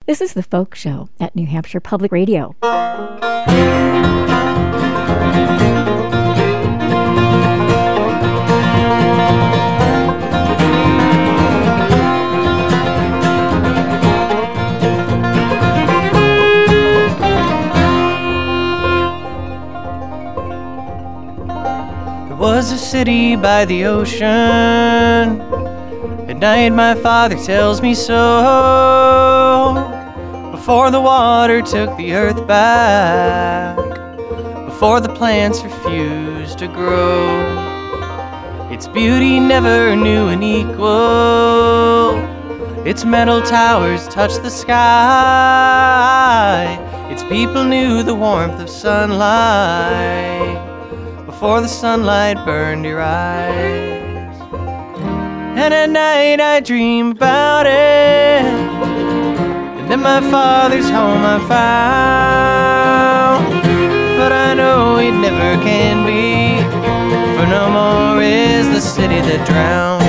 This is The Folk Show at New Hampshire Public Radio. Was a city by the ocean. At night my father tells me so. Before the water took the earth back, before the plants refused to grow, its beauty never knew an equal. Its metal towers touched the sky. Its people knew the warmth of sunlight before the sunlight burned your eyes. And at night I dream about it, and then my father's home I found. But I know it never can be, for no more is the city that drowned.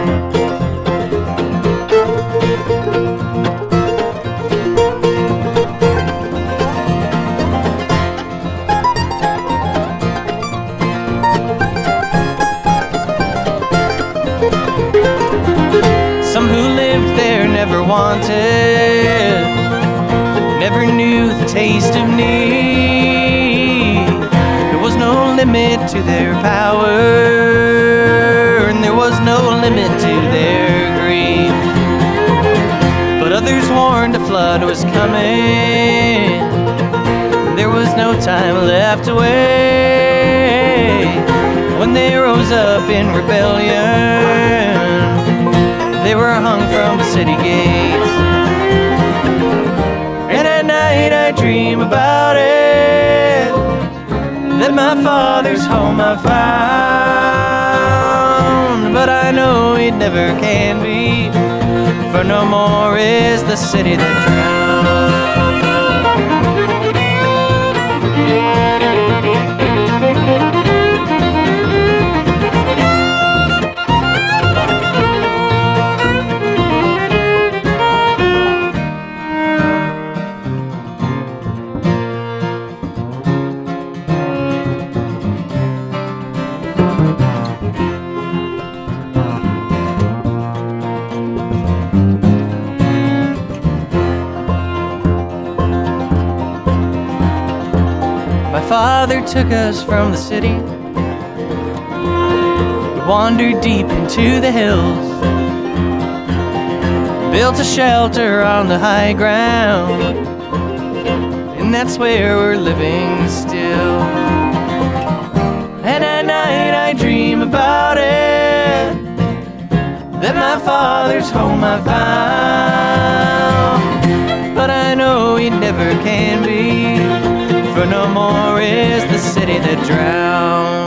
Never wanted, never knew the taste of need. There was no limit to their power, and there was no limit to their greed. But others warned a flood was coming. There was no time left to wait. When they rose up in rebellion, they were hung from the city gates. And at night I dream about it, that my father's home I found. But I know it never can be, for no more is the city that drowned. Father took us from the city. We wandered deep into the hills, built a shelter on the high ground, and that's where we're living still. And at night I dream about it, that my father's home I found. But I know it never can be, for no more is the city that drowned.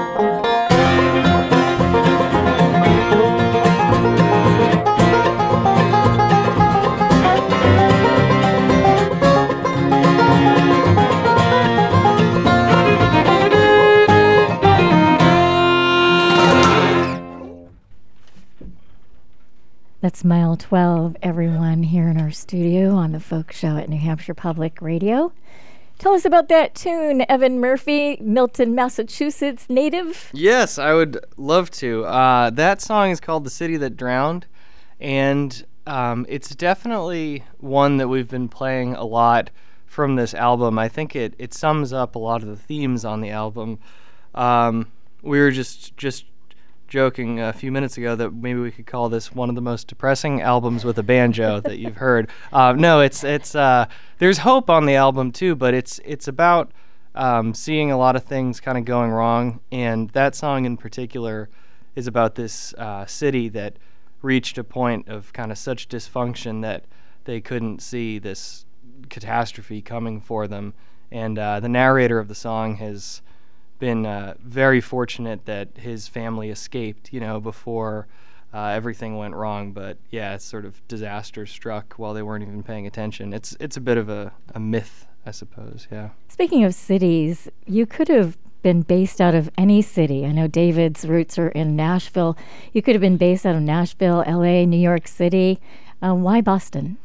That's Mile 12, everyone, here in our studio on The Folk Show at New Hampshire Public Radio. Tell us about that tune, Evan Murphy, Milton, Massachusetts native. Yes, I would love to. That song is called The City That Drowned, and it's definitely one that we've been playing a lot from this album. I think it sums up a lot of the themes on the album. We were just joking a few minutes ago that maybe we could call this one of the most depressing albums with a banjo that you've heard. No, it's there's hope on the album too, but it's about seeing a lot of things kind of going wrong, and that song in particular is about this city that reached a point of kind of such dysfunction that they couldn't see this catastrophe coming for them. And the narrator of the song has been very fortunate that his family escaped, before everything went wrong. But yeah, it's sort of disaster struck while they weren't even paying attention. It's a bit of a myth, I suppose. Yeah. Speaking of cities, you could have been based out of any city. I know David's roots are in Nashville. You could have been based out of Nashville, LA, New York City. Why Boston?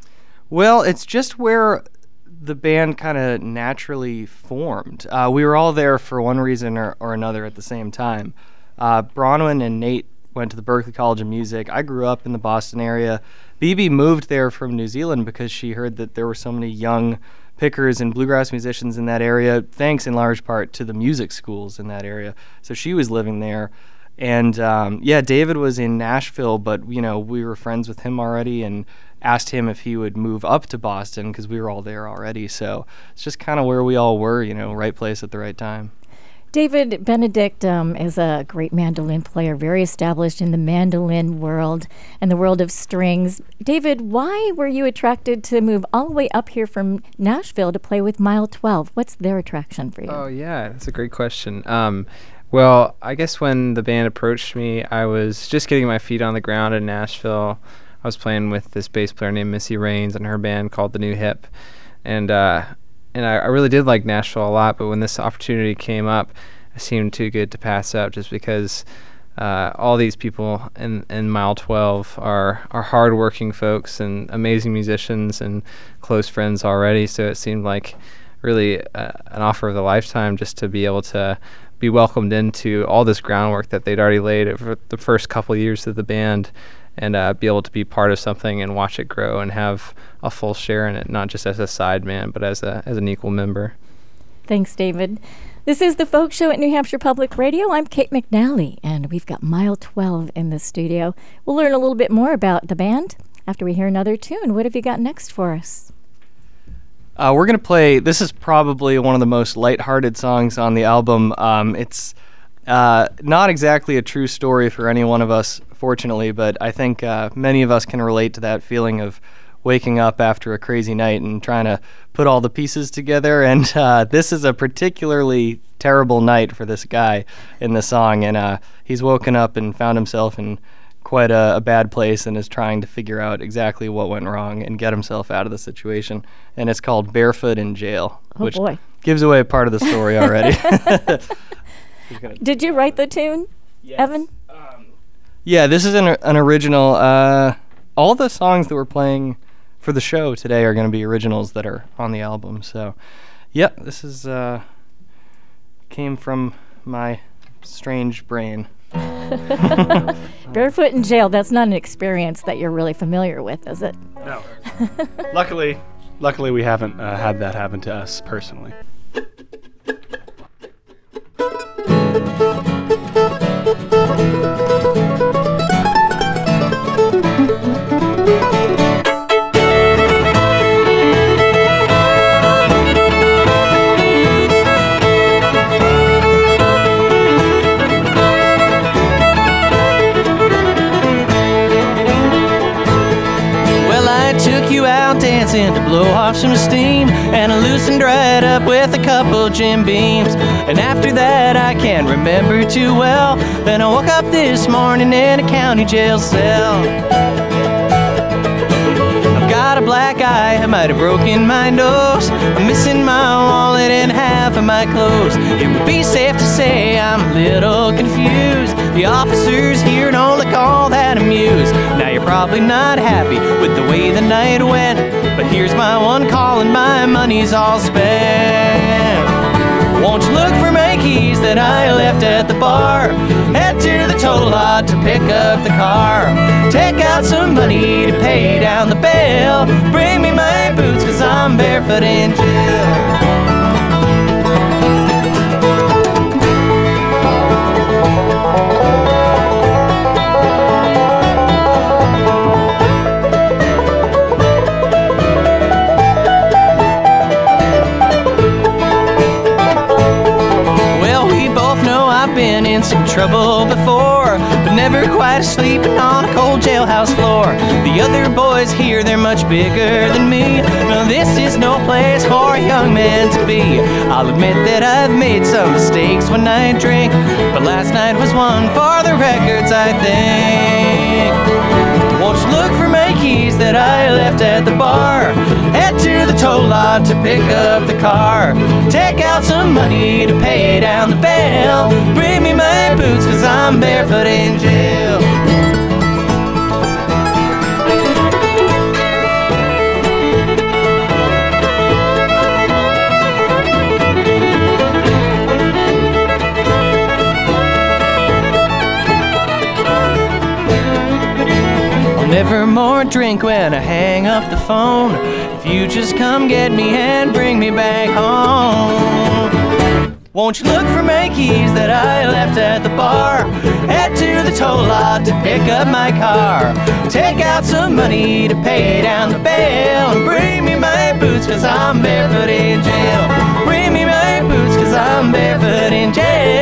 Well, it's just where the band kind of naturally formed. We were all there for one reason or another at the same time. Bronwyn and Nate went to the Berklee College of Music. I grew up in the Boston area. BB moved there from New Zealand because she heard that there were so many young pickers and bluegrass musicians in that area, thanks in large part to the music schools in that area. So she was living there. And David was in Nashville, but we were friends with him already and asked him if he would move up to Boston because we were all there already. So it's just kind of where we all were, right place at the right time. David Benedict is a great mandolin player, very established in the mandolin world and the world of strings. David, why were you attracted to move all the way up here from Nashville to play with Mile 12? What's their attraction for you? Oh, yeah, that's a great question. Well, I guess when the band approached me, I was just getting my feet on the ground in Nashville. I was playing with this bass player named Missy Raines and her band called The New Hip. And I really did like Nashville a lot, but when this opportunity came up, it seemed too good to pass up just because all these people in Mile 12 are hardworking folks and amazing musicians and close friends already, so it seemed like really an offer of the lifetime just to be able to be welcomed into all this groundwork that they'd already laid over the first couple of years of the band and be able to be part of something and watch it grow and have a full share in it, not just as a sideman, but as an equal member. Thanks, David. This is the Folk Show at New Hampshire Public Radio. I'm Kate McNally, and we've got Mile 12 in the studio. We'll learn a little bit more about the band after we hear another tune. What have you got next for us? We're going to play, this is probably one of the most lighthearted songs on the album. It's not exactly a true story for any one of us, fortunately, but I think many of us can relate to that feeling of waking up after a crazy night and trying to put all the pieces together. And this is a particularly terrible night for this guy in the song, and he's woken up and found himself in quite a bad place and is trying to figure out exactly what went wrong and get himself out of the situation. And it's called Barefoot in Jail, which gives away part of the story already. Did you write the tune, yes. Evan? Yeah, this is an original. All the songs that we're playing for the show today are going to be originals that are on the album. So, yep, this is came from my strange brain. Barefoot in Jail, that's not an experience that you're really familiar with, is it? No. Luckily we haven't had that happen to us personally. To blow off some steam, and I loosened right up with a couple Jim Beams. And after that I can't remember too well. Then I woke up this morning in a county jail cell. I've got a black eye, I might have broken my nose. I'm missing my wallet and half of my clothes. It would be safe to say I'm a little confused. The officers here don't look all that amused. Now you're probably not happy with the way the night went, but here's my one call and my money's all spent. Won't you look for my keys that I left at the bar? Head to the toll lot to pick up the car. Take out some money to pay down the bail. Bring me my boots 'cause I'm barefoot in jail. Some trouble before, but never quite sleeping on a cold jailhouse floor. The other boys here, they're much bigger than me. No, this is no place for a young man to be. I'll admit that I've made some mistakes when I drink, but last night was one for the records, I think. Won't you look for my keys that I left at the bar? Head to the toll lot to pick up the car. Take out some money to pay down the bail. Bring me my boots 'cause I'm barefoot in jail. never more drink when I hang up the phone. If you just come get me and bring me back home. Won't you look for my keys that I left at the bar? Head to the toll lot to pick up my car. Take out some money to pay down the bail. And bring me my boots cause I'm barefoot in jail. Bring me my boots cause I'm barefoot in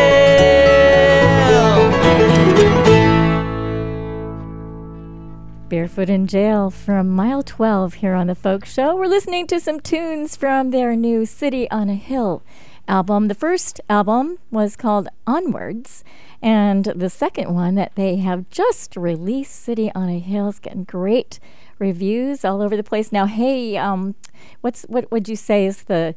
jail. Barefoot in Jail from Mile 12 here on The Folk Show. We're listening to some tunes from their new City on a Hill album. The first album was called Onwards, and the second one that they have just released, City on a Hill, is getting great reviews all over the place. Now, hey, what would you say is the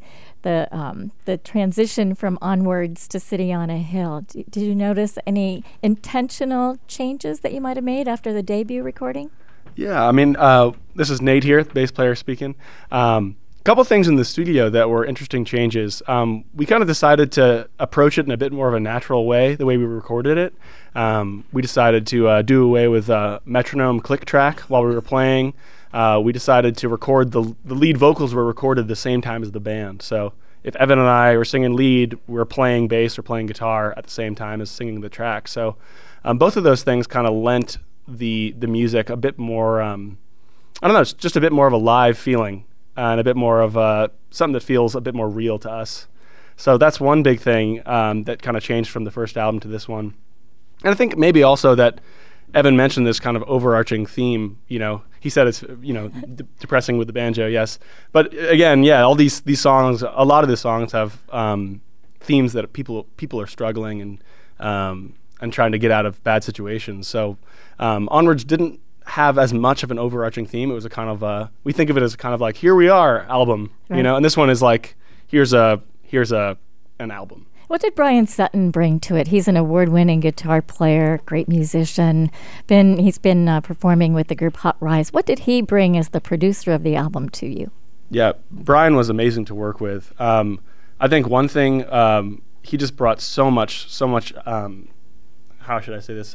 transition from Onwards to City on a Hill? Did you notice any intentional changes that you might have made after the debut recording? Yeah, I mean, this is Nate here, the bass player speaking. Couple things in the studio that were interesting changes. We kind of decided to approach it in a bit more of a natural way, the way we recorded it. We decided to do away with metronome click track while we were playing. We decided to record the lead vocals were recorded the same time as the band. So if Evan and I were singing lead, we were playing bass or playing guitar at the same time as singing the track. So both of those things kind of lent the music a bit more, I don't know, it's just a bit more of a live feeling. And a bit more of something that feels a bit more real to us. So that's one big thing that kind of changed from the first album to this one. And I think maybe also that Evan mentioned this kind of overarching theme. You know, he said it's depressing with the banjo, yes. But again, yeah, all these songs, a lot of the songs have themes that people are struggling and trying to get out of bad situations. So Onwards didn't have as much of an overarching theme. It was a kind of we think of it as kind of like here we are album, right. You know, and this one is like here's an album. What did Brian Sutton bring to it? He's an award-winning guitar player, great musician. He's been performing with the group Hot Rise. What did he bring as the producer of the album to you? Yeah, Brian was amazing to work with. I think one thing he just brought so much. How should I say this?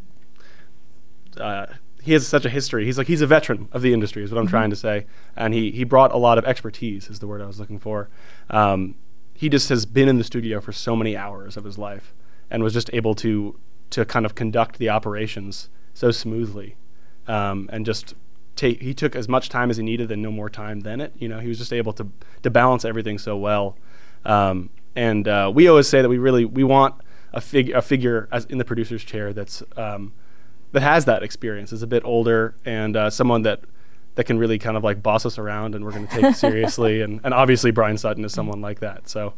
He has such a history. He's a veteran of the industry is what I'm trying to say. And he brought a lot of expertise is the word I was looking for. He just has been in the studio for so many hours of his life and was just able to kind of conduct the operations so smoothly. And just he took as much time as he needed and no more time than it. You know, he was just able to balance everything so well. And we always say that we want a figure as in the producer's chair that's that has that experience, is a bit older, and someone that can really kind of like boss us around and we're going to take seriously. And obviously Brian Sutton is someone like that. So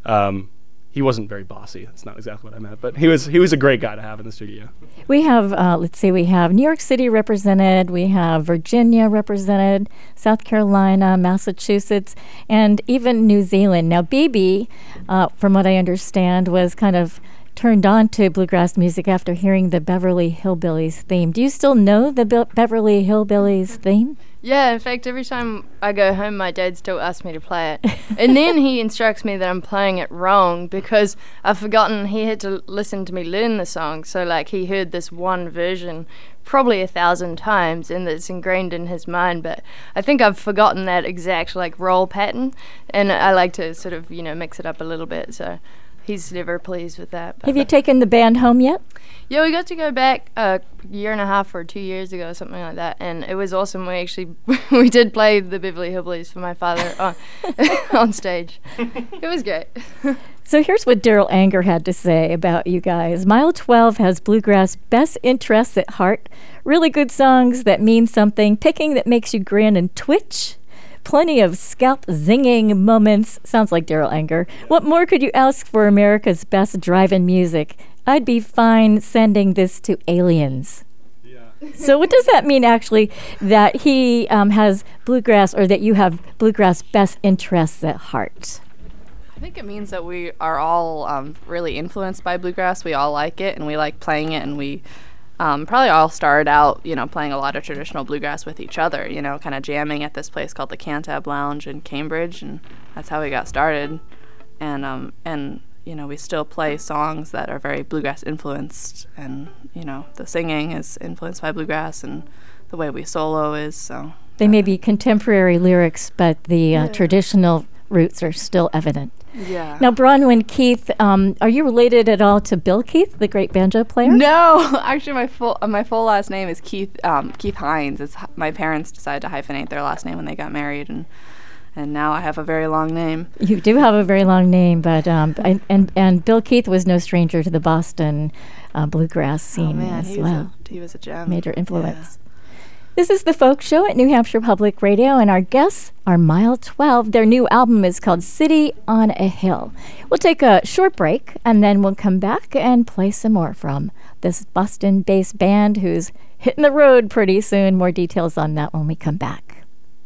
he wasn't very bossy. That's not exactly what I meant. But he was a great guy to have in the studio. We have, we have New York City represented, we have Virginia represented, South Carolina, Massachusetts, and even New Zealand. Now, BB, from what I understand, was kind of turned on to bluegrass music after hearing the Beverly Hillbillies theme. Do you still know the Beverly Hillbillies theme? Yeah, in fact, every time I go home, my dad still asks me to play it. And then he instructs me that I'm playing it wrong because I've forgotten he had to listen to me learn the song. So, like, he heard this one version probably 1,000 times and it's ingrained in his mind. But I think I've forgotten that exact, like, roll pattern. And I like to sort of, mix it up a little bit. So he's never pleased with that. Have you taken the band home yet? Yeah, we got to go back a year and a half or 2 years ago, something like that, and it was awesome. We did play the Beverly Hillbillies for my father on stage. It was great. So here's what Daryl Anger had to say about you guys. Mile 12 has bluegrass best interests at heart, really good songs that mean something, picking that makes you grin and twitch, plenty of scalp zinging moments. Sounds like Daryl Anger. What more could you ask for America's best drive-in music? I'd be fine sending this to aliens. Yeah. So what does that mean, actually, that he has bluegrass, or that you have bluegrass best interests at heart? I think it means that we are all really influenced by bluegrass. We all like it, and we like playing it, and we probably all started out, playing a lot of traditional bluegrass with each other, kind of jamming at this place called the Cantab Lounge in Cambridge, and that's how we got started. And we still play songs that are very bluegrass influenced, and, the singing is influenced by bluegrass, and the way we solo is. So They may be contemporary lyrics, but the traditional roots are still evident. yeah. Now, Bronwyn Keith, are you related at all to Bill Keith, the great banjo player? No, actually, my full last name is Keith Hines. My parents decided to hyphenate their last name when they got married, and now I have a very long name. You do have a very long name, but and Bill Keith was no stranger to the Boston bluegrass scene as well. He was a gem. Major influence. This is the Folk Show at New Hampshire Public Radio, and our guests are Mile 12. Their new album is called City on a Hill. We'll take a short break, and then we'll come back and play some more from this Boston-based band who's hitting the road pretty soon. More details on that when we come back.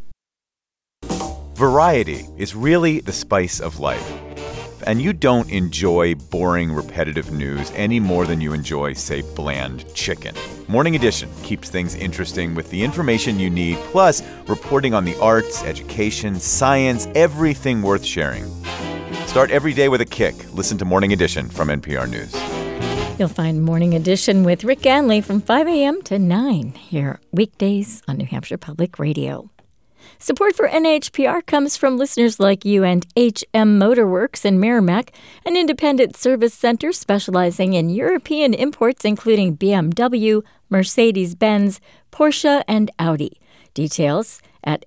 Variety is really the spice of life. And you don't enjoy boring, repetitive news any more than you enjoy, say, bland chicken. Morning Edition keeps things interesting with the information you need, plus reporting on the arts, education, science, everything worth sharing. Start every day with a kick. Listen to Morning Edition from NPR News. You'll find Morning Edition with Rick Ganley from 5 a.m. to 9 here weekdays on New Hampshire Public Radio. Support for NHPR comes from listeners like you and HM Motorworks in Merrimack, an independent service center specializing in European imports including BMW, Mercedes-Benz, Porsche, and Audi. Details at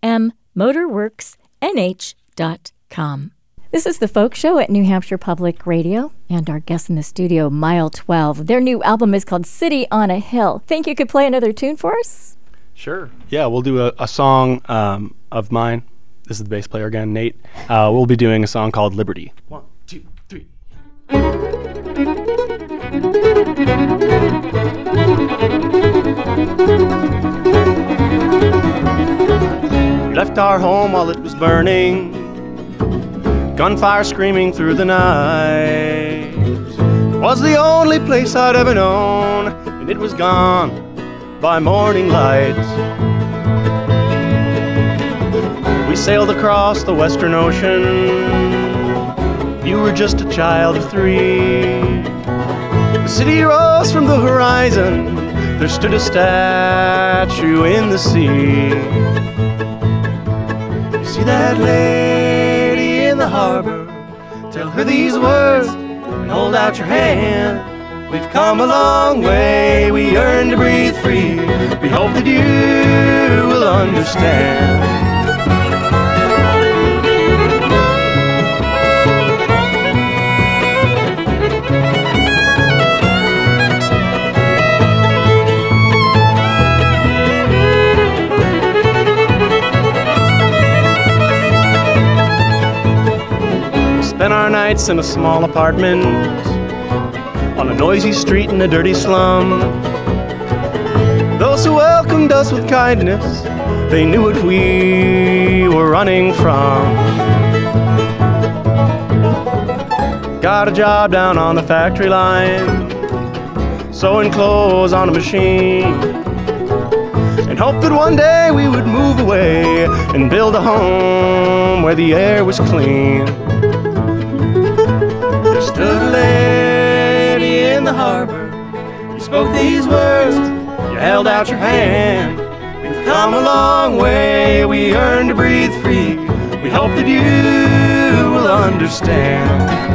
hmmotorworksnh.com. This is the Folk Show at New Hampshire Public Radio, and our guest in the studio, Mile 12. Their new album is called City on a Hill. Think you could play another tune for us? Sure. Yeah, we'll do a song of mine. This is the bass player again, Nate. We'll be doing a song called Liberty. 1, 2, 3. We left our home while it was burning, gunfire screaming through the night. It was the only place I'd ever known, and it was gone by morning light. We sailed across the Western Ocean. You were just a child of 3. The city rose from the horizon. There stood a statue in the sea. You see that lady in the harbor? Tell her these words and hold out your hand. We've come a long way, we yearn to breathe free. We hope that you will understand. We spent our nights in a small apartment on a noisy street in a dirty slum. Those who welcomed us with kindness, they knew what we were running from. Got a job down on the factory line, sewing clothes on a machine, and hoped that one day we would move away and build a home where the air was clean. There stood a lady in the harbor. You spoke these words, you held out your hand. We've come a long way, we yearn to breathe free. We hope that you will understand.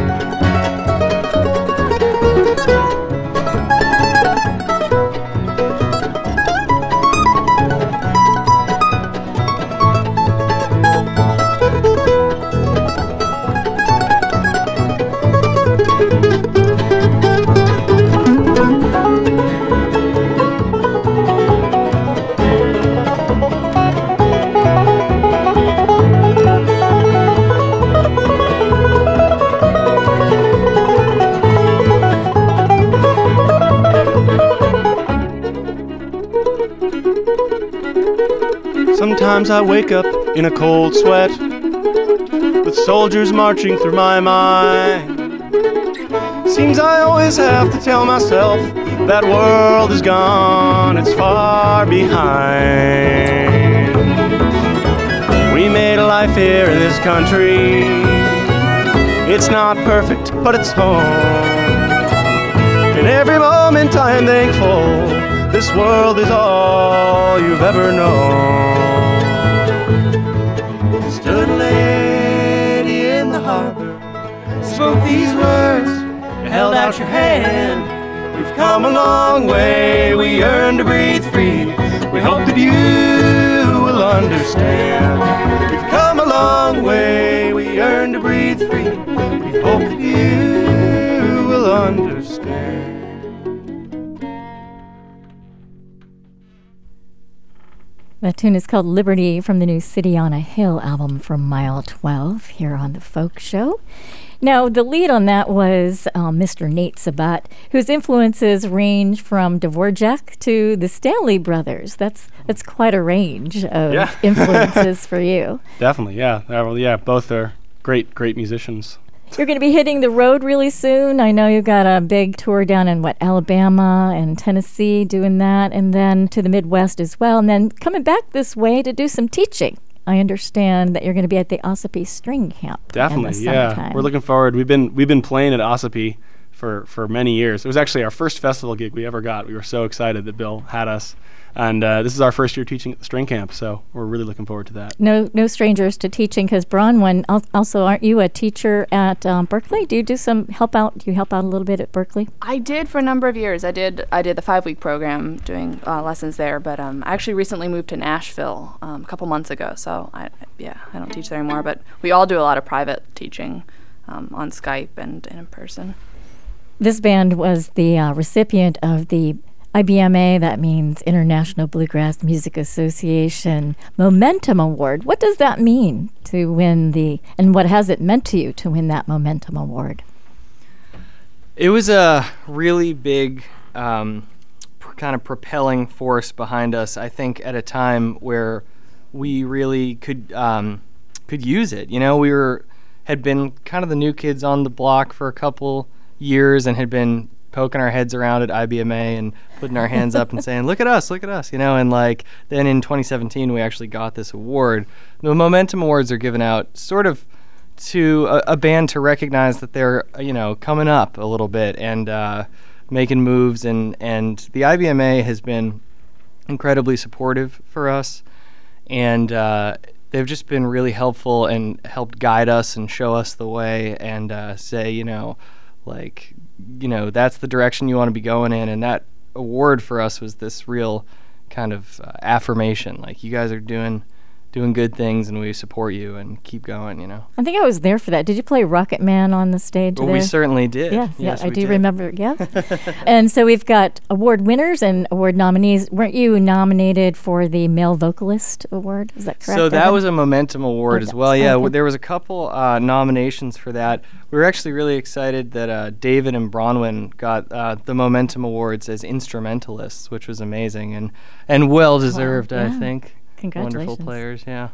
Sometimes I wake up in a cold sweat, with soldiers marching through my mind. Seems I always have to tell myself that world is gone, it's far behind. We made a life here in this country. It's not perfect, but it's home. In every moment I am thankful this world is all you've ever known. Stood a lady in the harbor, spoke these words, held out your hand. We've come a long way, we yearn to breathe free. We hope that you will understand. We've come a long way, we yearn to breathe free. We hope that you will understand. That tune is called Liberty from the new City on a Hill album from Mile 12 here on The Folk Show. Now, the lead on that was Mr. Nate Sabat, whose influences range from Dvorak to the Stanley Brothers. That's quite a range of influences for you. Definitely, yeah. Yeah, both are great musicians. You're going to be hitting the road really soon. I know you've got a big tour down in, Alabama and Tennessee doing that, and then to the Midwest as well, and then coming back this way to do some teaching. I understand that you're going to be at the Ossipee String Camp. Definitely, yeah. We're looking forward. We've been playing at Ossipee for many years. It was actually our first festival gig we ever got. We were so excited that Bill had us. And this is our first year teaching at the String Camp, so we're really looking forward to that. No strangers to teaching, because Bronwyn, also, aren't you a teacher at Berkeley? Do you do some help out? Do you help out a little bit at Berkeley? I did for a number of years. I did the 5-week program doing lessons there, but I actually recently moved to Nashville a couple months ago, so I don't teach there anymore, but we all do a lot of private teaching on Skype and in person. This band was the recipient of the IBMA, that means International Bluegrass Music Association Momentum Award. What does that mean to win and what has it meant to you to win that Momentum Award? It was a really big kind of propelling force behind us, I think, at a time where we really could use it. You know, we had been kind of the new kids on the block for a couple years and had been poking our heads around at IBMA and putting our hands up and saying, look at us, you know, and then in 2017 we actually got this award. The Momentum Awards are given out sort of to a band to recognize that they're, you know, coming up a little bit and making moves, and the IBMA has been incredibly supportive for us, and they've just been really helpful and helped guide us and show us the way and say, you know, that's the direction you want to be going in. And that award for us was this real kind of affirmation, like, you guys are doing good things and we support you and keep going, you know. I think I was there for that. Did you play Rocket Man on the stage there? We certainly did. Yes, I do remember, yeah. And so we've got award winners and award nominees. Weren't you nominated for the Male Vocalist Award? Is that correct? So that was a Momentum Award as well. Yeah, there was a couple nominations for that. We were actually really excited that David and Bronwyn got the Momentum Awards as instrumentalists, which was amazing and well-deserved, I think. Congratulations. Wonderful players, yeah.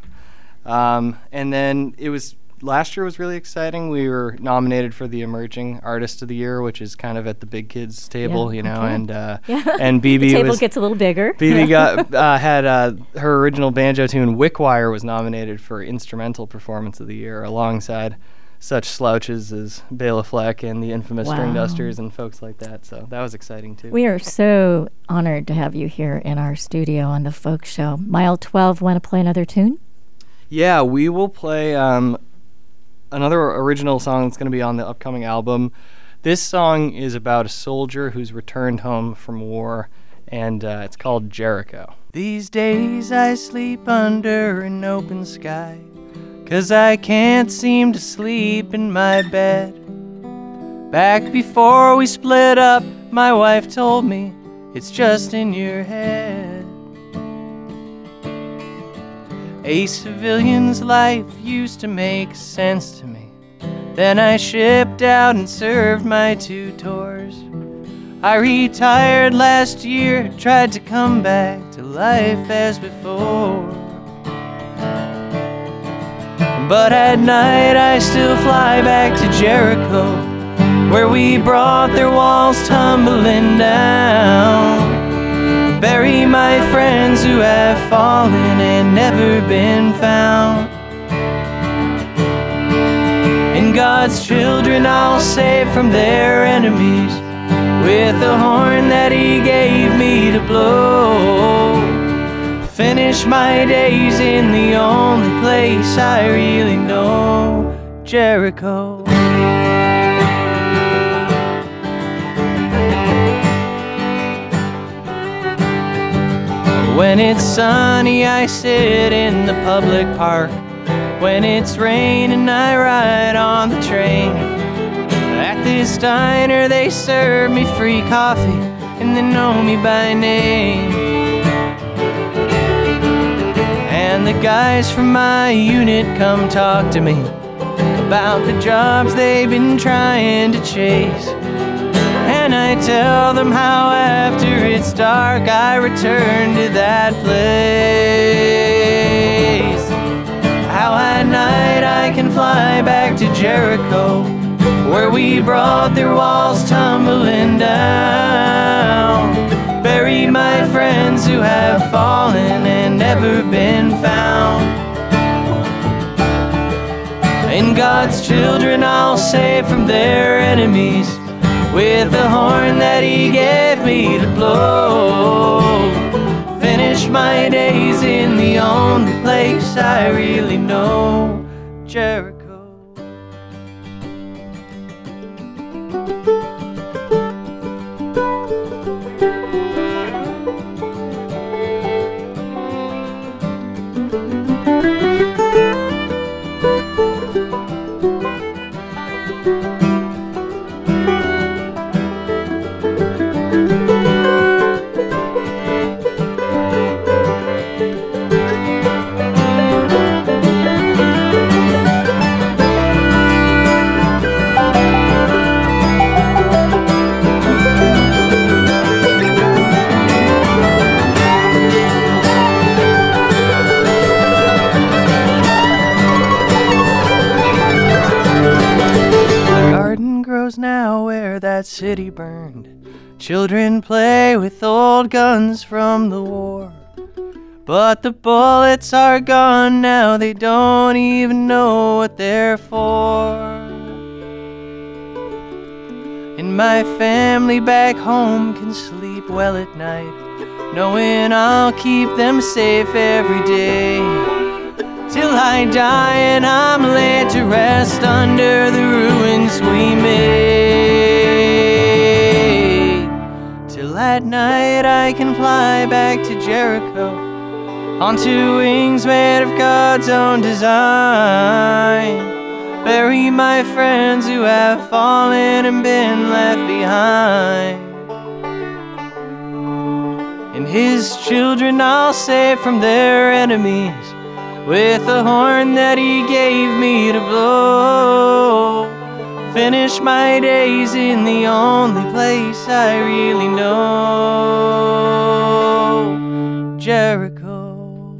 And then last year was really exciting. We were nominated for the Emerging Artist of the Year, which is kind of at the big kids table, you know, and BB the table gets a little bigger. BB had her original banjo tune Wickwire was nominated for Instrumental Performance of the Year alongside such slouches as Bela Fleck and the infamous String Dusters and folks like that. So that was exciting too. We are so honored to have you here in our studio on The Folk Show. Mile 12, want to play another tune? Yeah, we will play another original song that's going to be on the upcoming album. This song is about a soldier who's returned home from war, and it's called Jericho. These days I sleep under an open sky, 'cause I can't seem to sleep in my bed. Back before we split up, my wife told me it's just in your head. A civilian's life used to make sense to me. Then I shipped out and served my 2 tours. I retired last year, tried to come back to life as before. But at night I still fly back to Jericho, where we brought their walls tumbling down. Bury my friends who have fallen and never been found. And God's children I'll save from their enemies, with the horn that he gave me to blow. Finish my days in the only place I really know, Jericho. When it's sunny, I sit in the public park. When it's raining, I ride on the train. At this diner, they serve me free coffee, and they know me by name. And the guys from my unit come talk to me about the jobs they've been trying to chase. And I tell them how after it's dark I return to that place. How at night I can fly back to Jericho, where we brought their walls tumbling down. Buried my friends who have fallen and never been found. And God's children I'll save from their enemies, with the horn that he gave me to blow. Finish my days in the only place I really know, Jericho. Now where that city burned, children play with old guns from the war. But the bullets are gone now, they don't even know what they're for. And my family back home can sleep well at night, knowing I'll keep them safe every day. Till I die and I'm laid to rest under the ruins we made. Till at night I can fly back to Jericho, onto wings made of God's own design. Bury my friends who have fallen and been left behind. And his children I'll save from their enemies, with the horn that he gave me to blow. Finish my days in the only place I really know, Jericho.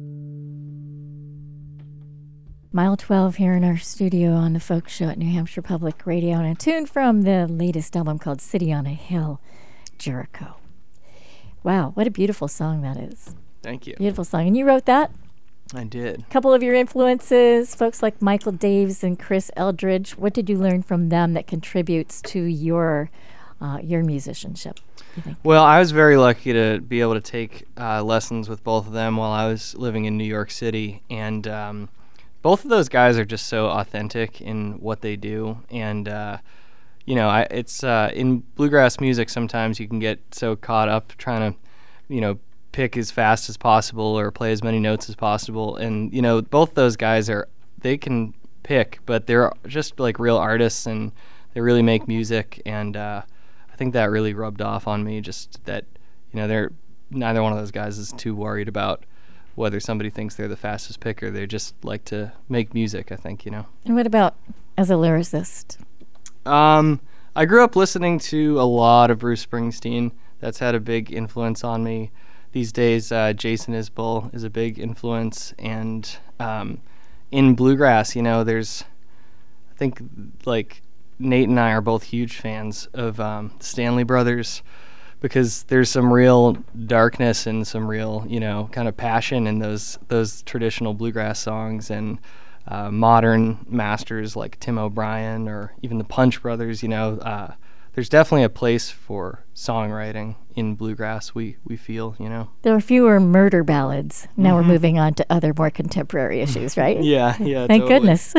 Mile 12 here in our studio on the Folk Show at New Hampshire Public Radio, and a tune from the latest album called City on a Hill, Jericho. Wow, what a beautiful song that is. Thank you. Beautiful song. And you wrote that? I did. A couple of your influences, folks like Michael Daves and Chris Eldridge. What did you learn from them that contributes to your musicianship, you think? Well, I was very lucky to be able to take lessons with both of them while I was living in New York City. And both of those guys are just so authentic in what they do. And, it's in bluegrass music, sometimes you can get so caught up trying to, pick as fast as possible or play as many notes as possible. And, both those guys they can pick, but they're just like real artists and they really make music. And I think that really rubbed off on me, just that, they're neither one of those guys is too worried about whether somebody thinks they're the fastest picker. They just like to make music, I think, And what about as a lyricist? I grew up listening to a lot of Bruce Springsteen. That's had a big influence on me. These days, Jason Isbell is a big influence, and in bluegrass, there's, I think, like, Nate and I are both huge fans of the Stanley Brothers, because there's some real darkness and some real, kind of passion in those traditional bluegrass songs, and modern masters like Tim O'Brien or even the Punch Brothers, there's definitely a place for songwriting in bluegrass, we feel, There are fewer murder ballads. Now we're moving on to other more contemporary issues, right? Yeah, Thank totally. goodness.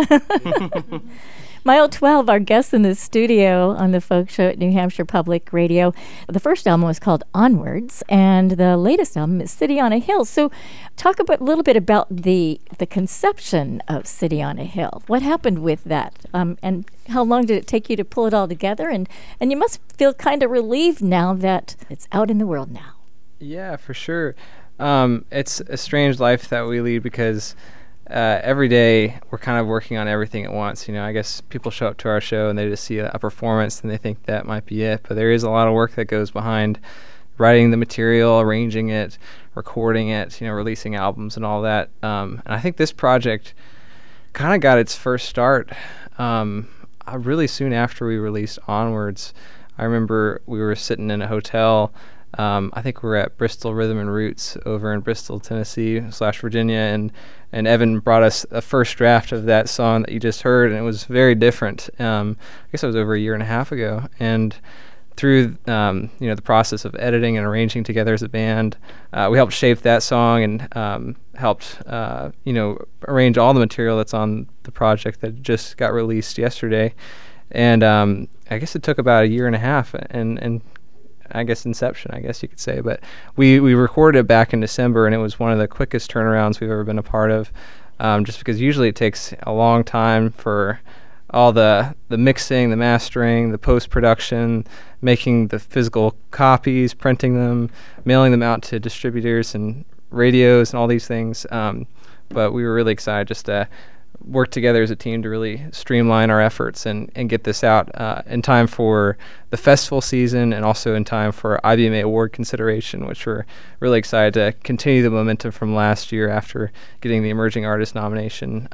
Mile 12, our guest in the studio on the Folk Show at New Hampshire Public Radio. The first album was called Onwards, and the latest album is City on a Hill. So talk a little bit about the conception of City on a Hill. What happened with that? And how long did it take you to pull it all together? And you must feel kind of relieved now that it's out in the world now. Yeah, for sure. It's a strange life that we lead because every day we're kind of working on everything at once. I guess people show up to our show and they just see a performance and they think that might be it. But there is a lot of work that goes behind writing the material, arranging it, recording it, releasing albums and all that. And I think this project kind of got its first start really soon after we released Onwards. I remember we were sitting in a hotel. I think we were at Bristol Rhythm and Roots over in Bristol, Tennessee / Virginia, and Evan brought us a first draft of that song that you just heard, and it was very different. I guess it was over a year and a half ago, and through the process of editing and arranging together as a band, we helped shape that song and helped arrange all the material that's on the project that just got released yesterday. And I guess it took about a year and a half, and I guess inception, I guess you could say. But we recorded it back in December, and it was one of the quickest turnarounds we've ever been a part of, just because usually it takes a long time for all the mixing, the mastering, the post-production, making the physical copies, printing them, mailing them out to distributors and radios and all these things. But we were really excited just to work together as a team to really streamline our efforts and get this out in time for the festival season and also in time for IBMA award consideration, which we're really excited to continue the momentum from last year after getting the Emerging Artist nomination.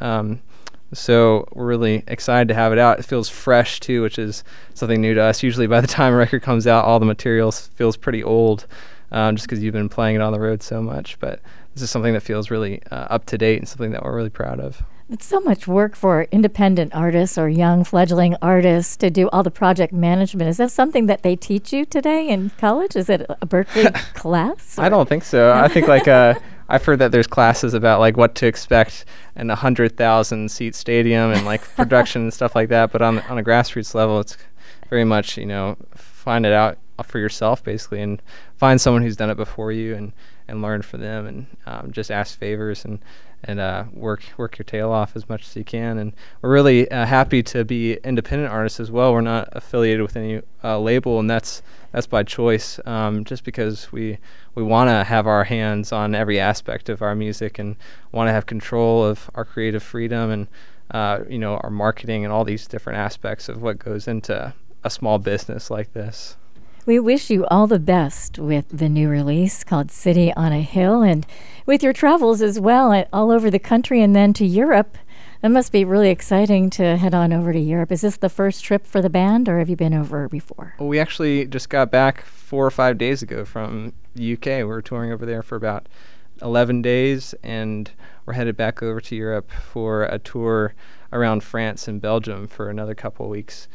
So we're really excited to have it out. It feels fresh too, which is something new to us. Usually by the time a record comes out, all the material feels pretty old, just because you've been playing it on the road so much. But this is something that feels really up to date and something that we're really proud of. It's so much work for independent artists or young fledgling artists to do all the project management. Is that something that they teach you today in college? Is it a Berkeley class? I don't think so. I think I've heard that there's classes about what to expect in a 100,000 seat stadium and production and stuff like that. But on a grassroots level, it's very much find it out for yourself basically, and find someone who's done it before you and learn from them, and just ask favors and work your tail off as much as you can. And we're really happy to be independent artists as well. We're not affiliated with any label, and that's by choice, just because we want to have our hands on every aspect of our music and want to have control of our creative freedom and our marketing and all these different aspects of what goes into a small business like this. We wish you all the best with the new release called City on a Hill, and with your travels as well all over the country and then to Europe. That must be really exciting to head on over to Europe. Is this the first trip for the band, or have you been over before? Well, we actually just got back 4 or 5 days ago from the UK. We were touring over there for about 11 days, and we're headed back over to Europe for a tour around France and Belgium for another couple of weeks.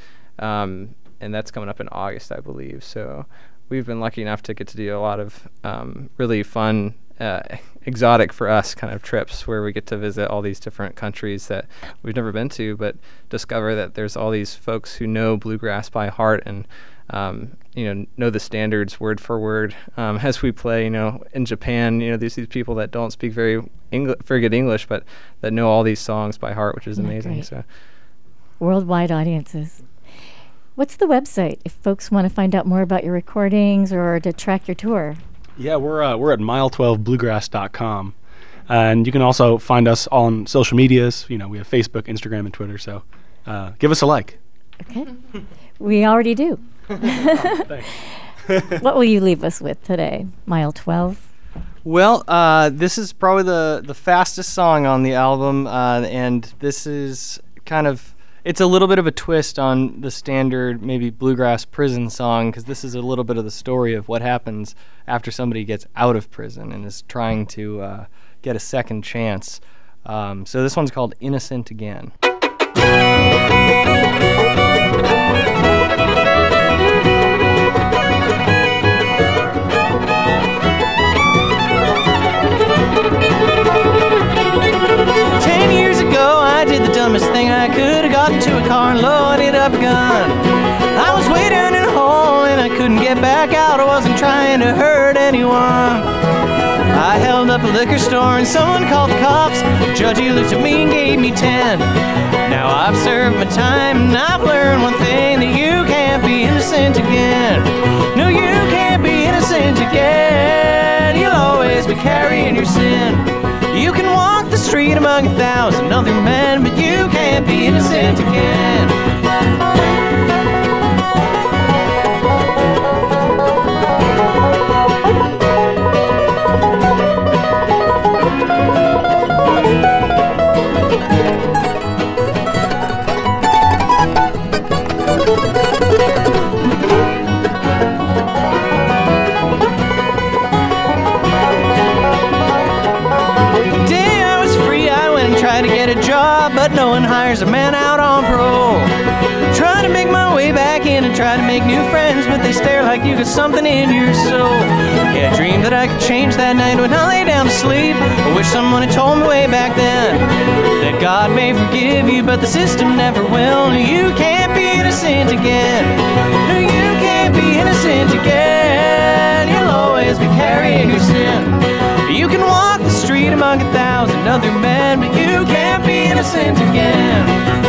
And that's coming up in August, I believe. So we've been lucky enough to get to do a lot of really fun, exotic for us kind of trips where we get to visit all these different countries that we've never been to, but discover that there's all these folks who know bluegrass by heart and know the standards word for word as we play. In Japan, these people that don't speak very good English, but that know all these songs by heart, which is amazing. Great. So worldwide audiences. What's the website if folks want to find out more about your recordings or to track your tour? Yeah, we're at mile12bluegrass.com. And you can also find us on social medias. We have Facebook, Instagram, and Twitter. So give us a like. Okay. We already do. Thanks. What will you leave us with today, Mile 12? Well, this is probably the fastest song on the album, and this is it's a little bit of a twist on the standard maybe bluegrass prison song, because this is a little bit of the story of what happens after somebody gets out of prison and is trying to get a second chance. So this one's called Innocent Again. car and loaded up a gun. I was way down in a hole and I couldn't get back out. I wasn't trying to hurt anyone. I held up a liquor store and someone called the cops. The judge, he looked at me and gave me 10. Now I've served my time and I've learned one thing, that you can't be innocent again. No, you can't be innocent again. You'll always be carrying your sin. You can walk the street among 1,000 other men, but you can't be innocent again. But no one hires a man out on parole. Trying to make my way back in and try to make new friends, but they stare like you got something in your soul. Yeah, I dreamed that I could change that night when I lay down to sleep. I wish someone had told me way back then that God may forgive you, but the system never will. No, you can't be innocent again. No, you can't be innocent again. You'll always be carrying your sin. You can walk the street among 1,000 other men, but you can't be innocent again.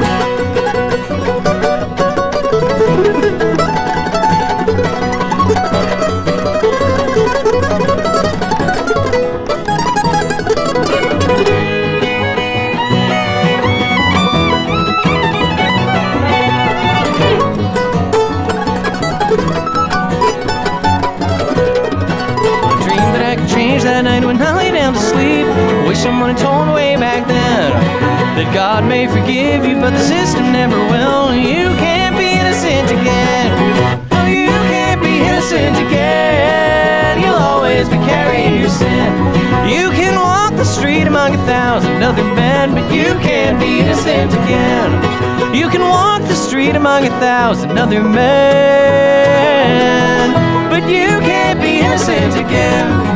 That night when I lay down to sleep, I wish someone had told me way back then that God may forgive you, but the system never will. You can't be innocent again. No, you can't be innocent again. You'll always be carrying your sin. You can walk the street among 1,000 other men, but you can't be innocent again. You can walk the street among 1,000 other men, but you can't be innocent again.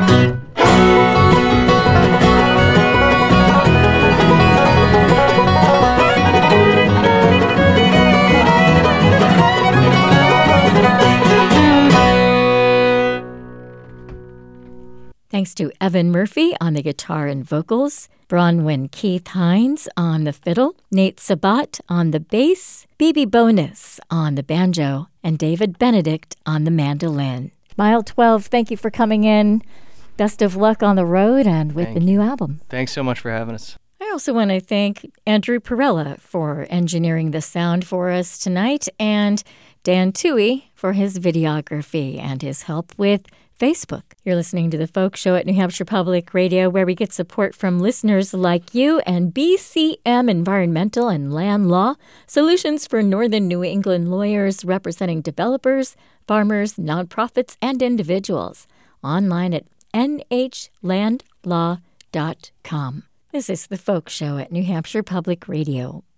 Thanks to Evan Murphy on the guitar and vocals, Bronwyn Keith Hines on the fiddle, Nate Sabat on the bass, BB Bonus on the banjo, and David Benedict on the mandolin. Mile 12, thank you for coming in. Best of luck on the road and with the new album. Thanks so much for having us. I also want to thank Andrew Perella for engineering the sound for us tonight, and Dan Toohey for his videography and his help with Facebook. You're listening to The Folk Show at New Hampshire Public Radio, where we get support from listeners like you and BCM Environmental and Land Law, solutions for Northern New England lawyers representing developers, farmers, nonprofits, and individuals. Online at nhlandlaw.com. This is The Folk Show at New Hampshire Public Radio.